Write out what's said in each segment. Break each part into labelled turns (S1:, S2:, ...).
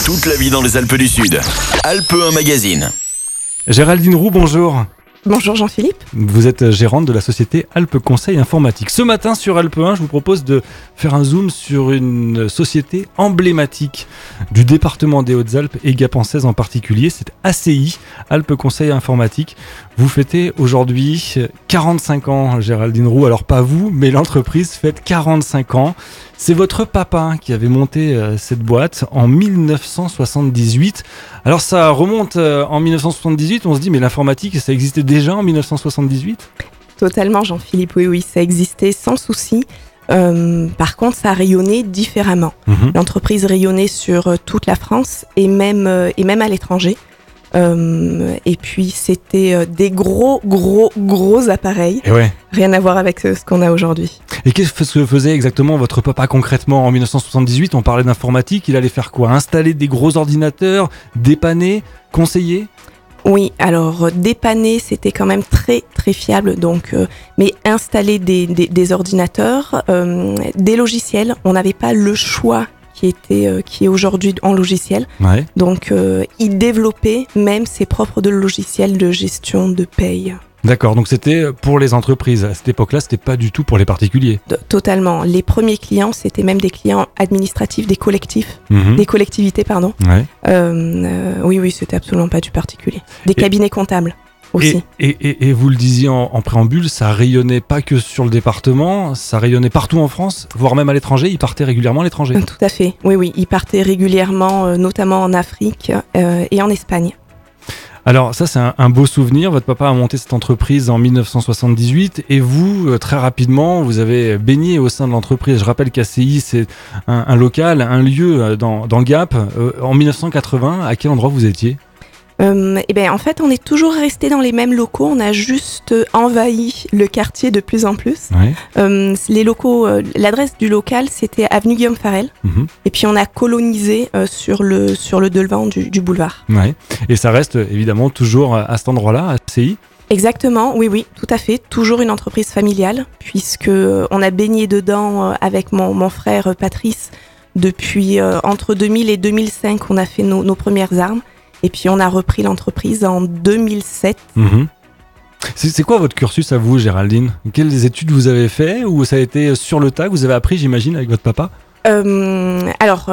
S1: Toute la vie dans les Alpes du Sud. Alpes 1 Magazine.
S2: Géraldine Roux, bonjour.
S3: Bonjour Jean-Philippe.
S2: Vous êtes gérante de la société Alpes Conseil Informatique. Ce matin sur Alpes 1, je vous propose de faire un zoom sur une société emblématique du département des Hautes-Alpes et Gap-en-Cèze en particulier. C'est ACI, Alpes Conseil Informatique. Vous fêtez aujourd'hui 45 ans, Géraldine Roux. Alors pas vous, mais l'entreprise fête 45 ans. C'est votre papa qui avait monté cette boîte en 1978. Alors ça remonte en 1978, on se dit mais l'informatique ça existait déjà en 1978 ?
S3: Totalement Jean-Philippe, oui, ça existait sans souci. Par contre, ça a rayonné différemment. L'entreprise rayonnait sur toute la France et même à l'étranger. Et puis c'était des gros appareils.
S2: Et ouais.
S3: Rien à voir avec ce qu'on a aujourd'hui.
S2: Et qu'est-ce que faisait exactement votre papa concrètement en 1978 ? On parlait d'informatique, il allait faire quoi ? Installer des gros ordinateurs, dépanner, conseiller ?
S3: Oui, alors dépanner, c'était quand même très fiable. Donc, mais installer des ordinateurs, des logiciels, on n'avait pas le choix qui est aujourd'hui en logiciel.
S2: Ouais.
S3: Donc, il développait même ses propres logiciels de gestion de paye.
S2: D'accord, donc c'était pour les entreprises. À cette époque-là, c'était pas du tout pour les particuliers.
S3: Totalement. Les premiers clients, c'était même des clients administratifs, des collectifs, des collectivités, pardon.
S2: Ouais.
S3: Oui, c'était absolument pas du particulier. Des cabinets comptables aussi.
S2: Et vous le disiez en préambule, ça rayonnait pas que sur le département, ça rayonnait partout en France, voire même à l'étranger. Ils partaient régulièrement à l'étranger.
S3: Tout à fait. Oui, ils partaient régulièrement, notamment en Afrique et en Espagne.
S2: Alors ça c'est un beau souvenir, votre papa a monté cette entreprise en 1978 et vous, très rapidement, vous avez baigné au sein de l'entreprise. Je rappelle qu'ACI c'est un local, un lieu dans Gap. En 1980, à quel endroit vous étiez ?
S3: En fait, on est toujours resté dans les mêmes locaux. On a juste envahi le quartier de plus en plus.
S2: Ouais.
S3: Les locaux, l'adresse du local, c'était avenue Guillaume Farel. Et puis on a colonisé sur le devant du boulevard.
S2: Ouais. Et ça reste évidemment toujours à cet endroit-là, ACI ?
S3: Exactement, oui, tout à fait. Toujours une entreprise familiale, puisque on a baigné dedans avec mon frère Patrice depuis entre 2000 et 2005. On a fait nos premières armes. Et puis on a repris l'entreprise en 2007.
S2: C'est quoi votre cursus à vous, Géraldine ? Quelles études vous avez fait ou ça a été sur le tas que vous avez appris, j'imagine, avec votre papa ?
S3: Non,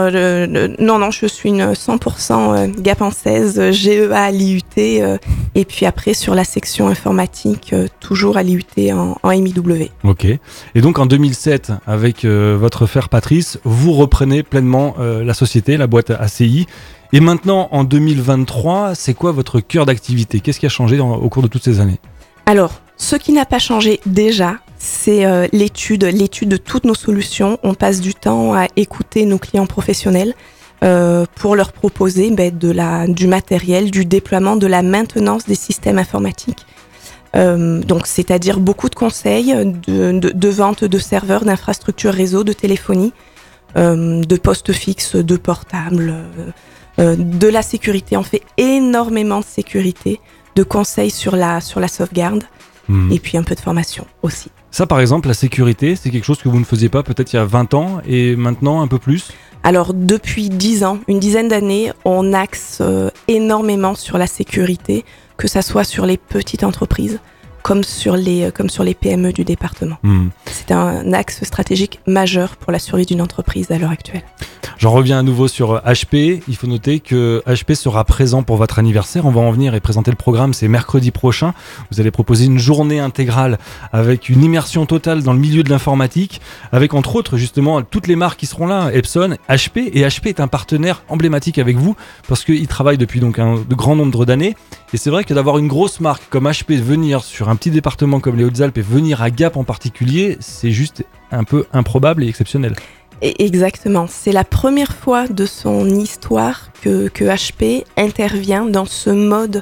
S3: je suis une 100% Gap-en-Cèze, GEA à l'IUT, et puis après sur la section informatique, toujours à l'IUT en MIW.
S2: Ok. Et donc en 2007, avec votre frère Patrice, vous reprenez pleinement la société, la boîte ACI. Et maintenant, en 2023, c'est quoi votre cœur d'activité ? Qu'est-ce qui a changé au cours de toutes ces années ?
S3: Alors, ce qui n'a pas changé déjà, c'est l'étude de toutes nos solutions. On passe du temps à écouter nos clients professionnels pour leur proposer du matériel, du déploiement, de la maintenance des systèmes informatiques. Donc, c'est-à-dire beaucoup de conseils, de vente de serveurs, d'infrastructures réseau, de téléphonie, de postes fixes, de portables, de la sécurité. On fait énormément de sécurité, de conseils sur la sauvegarde et puis un peu de formation aussi.
S2: Ça, par exemple, la sécurité, c'est quelque chose que vous ne faisiez pas peut-être il y a 20 ans et maintenant un peu plus ?
S3: Alors, depuis 10 ans, une dizaine d'années, on axe énormément sur la sécurité, que ça soit sur les petites entreprises comme sur les PME du département. C'est un axe stratégique majeur pour la survie d'une entreprise à l'heure actuelle.
S2: J'en reviens à nouveau sur HP. Il faut noter que HP sera présent pour votre anniversaire. On va en venir et présenter le programme. C'est mercredi prochain. Vous allez proposer une journée intégrale avec une immersion totale dans le milieu de l'informatique, avec entre autres justement toutes les marques qui seront là, Epson, HP. Et HP est un partenaire emblématique avec vous parce qu'il travaille depuis donc de grand nombre d'années. Et c'est vrai que d'avoir une grosse marque comme HP venir sur un petit département comme les Hautes-Alpes et venir à Gap en particulier, c'est juste un peu improbable et exceptionnel.
S3: Exactement, c'est la première fois de son histoire que HP intervient dans ce mode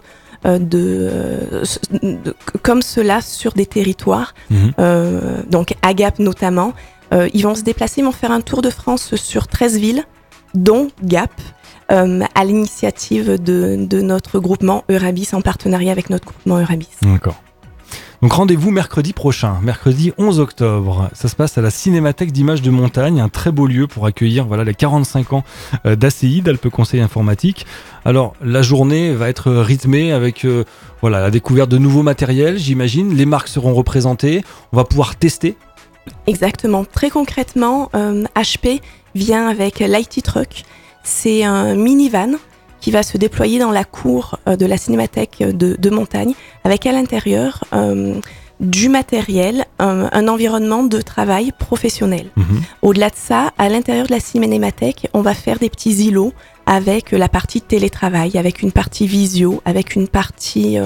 S3: comme cela sur des territoires, donc à Gap notamment. Ils vont se déplacer, ils vont faire un tour de France sur 13 villes, dont Gap, à l'initiative de notre groupement Eurabis, en partenariat avec notre groupement Eurabis.
S2: D'accord. Donc rendez-vous mercredi prochain, mercredi 11 octobre. Ça se passe à la Cinémathèque d'Images de Montagne, un très beau lieu pour accueillir les 45 ans d'ACI, d'Alpes Conseil Informatique. Alors la journée va être rythmée avec la découverte de nouveaux matériels, j'imagine. Les marques seront représentées, on va pouvoir tester.
S3: Exactement. Très concrètement, HP vient avec l'IT Truck. C'est un minivan qui va se déployer dans la cour de la Cinémathèque de Montagne, avec à l'intérieur du matériel, un environnement de travail professionnel. Au-delà de ça, à l'intérieur de la Cinémathèque, on va faire des petits îlots avec la partie télétravail, avec une partie visio, avec une partie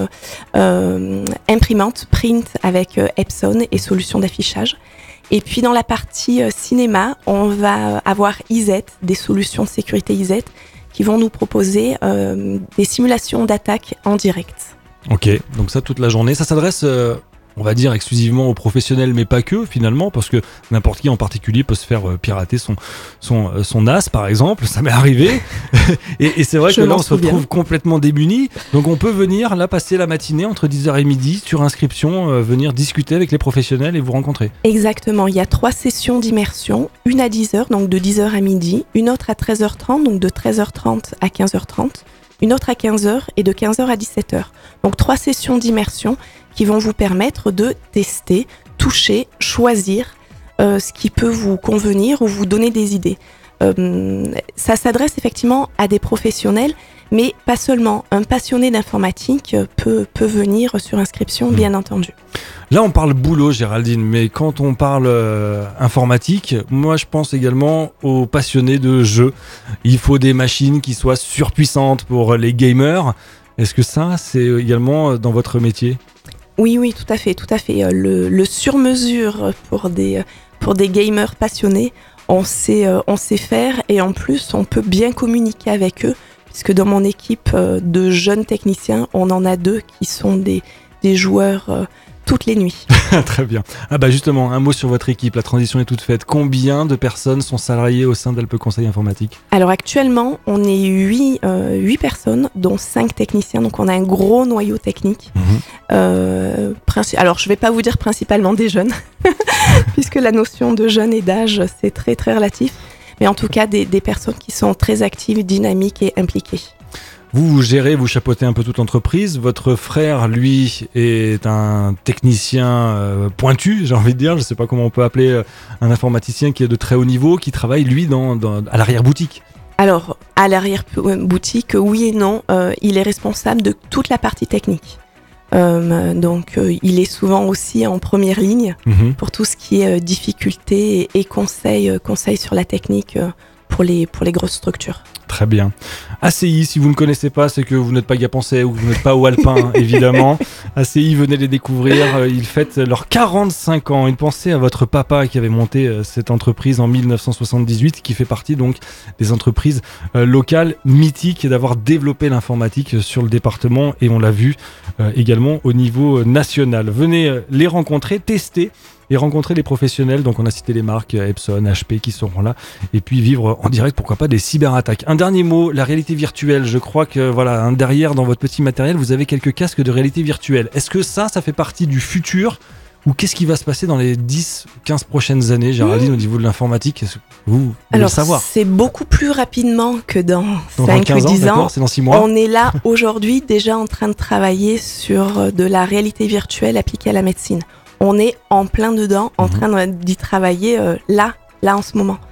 S3: imprimante, print avec Epson et solutions d'affichage. Et puis dans la partie cinéma, on va avoir IZ, des solutions de sécurité IZ, qui vont nous proposer des simulations d'attaque en direct.
S2: Ok, donc ça toute la journée. Ça s'adresse, on va dire, exclusivement aux professionnels, mais pas que finalement, parce que n'importe qui en particulier peut se faire pirater son NAS par exemple, ça m'est arrivé. et c'est vrai que là on se retrouve complètement démunis. Donc on peut venir là passer la matinée entre 10h et midi sur inscription, venir discuter avec les professionnels et vous rencontrer.
S3: Exactement, il y a 3 sessions d'immersion, une à 10h, donc de 10h à midi, une autre à 13h30, donc de 13h30 à 15h30, une autre à 15h et de 15h à 17h. Donc 3 sessions d'immersion qui vont vous permettre de tester, toucher, choisir ce qui peut vous convenir ou vous donner des idées. Ça s'adresse effectivement à des professionnels, mais pas seulement. Un passionné d'informatique peut venir sur inscription, bien entendu.
S2: Là, on parle boulot, Géraldine, mais quand on parle informatique, moi, je pense également aux passionnés de jeux. Il faut des machines qui soient surpuissantes pour les gamers. Est-ce que ça, c'est également dans votre métier ?
S3: Oui, tout à fait. Le sur-mesure pour des gamers passionnés, on sait faire et en plus, on peut bien communiquer avec eux, puisque dans mon équipe de jeunes techniciens, on en a 2 qui sont des joueurs toutes les nuits.
S2: Très bien. Ah bah justement, un mot sur votre équipe, la transition est toute faite. Combien de personnes sont salariées au sein d'Alpes Conseil Informatique ? Alors
S3: actuellement, on est 8 personnes, dont 5 techniciens, donc on a un gros noyau technique. Alors je ne vais pas vous dire principalement des jeunes, puisque la notion de jeune et d'âge, c'est très très relatif, mais en tout cas des personnes qui sont très actives, dynamiques et impliquées.
S2: Vous gérez, vous chapeautez un peu toute l'entreprise. Votre frère, lui, est un technicien pointu, j'ai envie de dire. Je ne sais pas comment on peut appeler un informaticien qui est de très haut niveau, qui travaille, lui, à l'arrière-boutique.
S3: Alors, à l'arrière-boutique, oui et non. Il est responsable de toute la partie technique. Donc, il est souvent aussi en première ligne pour tout ce qui est difficulté et conseils sur la technique pour les grosses structures.
S2: Très bien. ACI, si vous ne connaissez pas, c'est que vous n'êtes pas Gapensais ou que vous n'êtes pas au Alpin, évidemment. ACI, venez les découvrir. Ils fêtent leurs 45 ans. Une pensée à votre papa qui avait monté cette entreprise en 1978, qui fait partie donc des entreprises locales mythiques et d'avoir développé l'informatique sur le département. Et on l'a vu également au niveau national. Venez les rencontrer, tester et rencontrer les professionnels. Donc on a cité les marques Epson, HP qui seront là, et puis vivre en direct, pourquoi pas, des cyberattaques. Un dernier mot, la réalité virtuelle. Je crois que derrière dans votre petit matériel, vous avez quelques casques de réalité virtuelle. Est-ce que ça fait partie du futur, ou qu'est-ce qui va se passer dans les 10-15 prochaines années, Géraldine, au niveau de l'informatique? Vous voulez le savoir?
S3: C'est beaucoup plus rapidement que dans 5 ou 10 ans.
S2: C'est dans 6 mois.
S3: On est là aujourd'hui déjà en train de travailler sur de la réalité virtuelle appliquée à la médecine. On est en plein dedans, en train d'y travailler là en ce moment.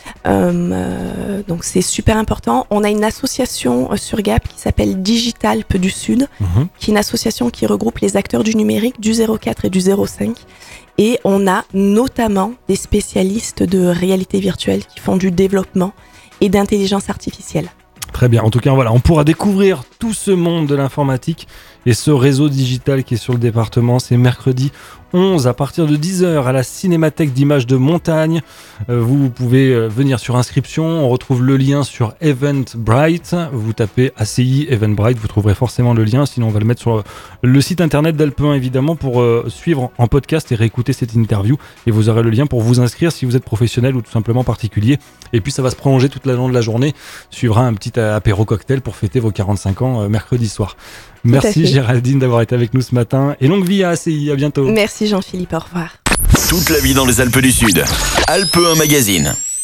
S3: Donc c'est super important. On a une association sur Gap qui s'appelle Digitalpes du Sud, qui est une association qui regroupe les acteurs du numérique, du 04 et du 05. Et on a notamment des spécialistes de réalité virtuelle qui font du développement et d'intelligence artificielle.
S2: Très bien. En tout cas, on pourra découvrir tout ce monde de l'informatique et ce réseau digital qui est sur le département. C'est mercredi 11 à partir de 10h à la Cinémathèque d'Images de Montagne. Vous pouvez venir sur inscription. On retrouve le lien sur Eventbrite. Vous tapez ACI Eventbrite, vous trouverez forcément le lien. Sinon, on va le mettre sur le site internet d'Alpes 1, évidemment, pour suivre en podcast et réécouter cette interview. Et vous aurez le lien pour vous inscrire si vous êtes professionnel ou tout simplement particulier. Et puis, ça va se prolonger toute la long de la journée. Suivra un petit apéro cocktail pour fêter vos 45 ans mercredi soir. Merci
S3: fait.
S2: Géraldine d'avoir été avec nous ce matin. Et longue vie à ACI, à bientôt.
S3: Merci Jean-Philippe, au revoir.
S1: Toute la vie dans les Alpes du Sud. Alpes 1 Magazine.